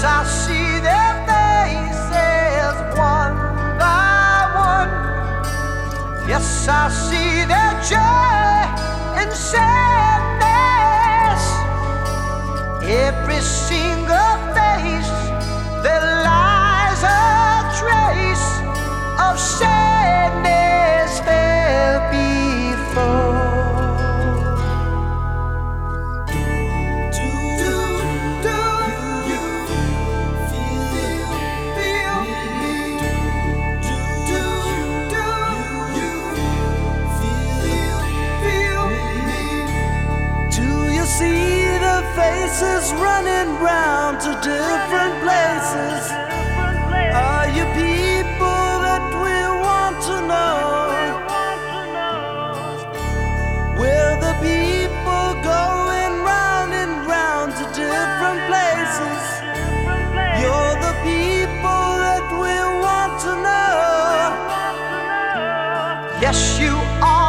I see their faces one by one. Yes, I see their joy and sadness. Every single face, there lies a trace of sadness felt before. See the faces running round to different places. Are you people that we want to know? We're the people going round and round to different places. You're the people that we want to know. Yes, you are.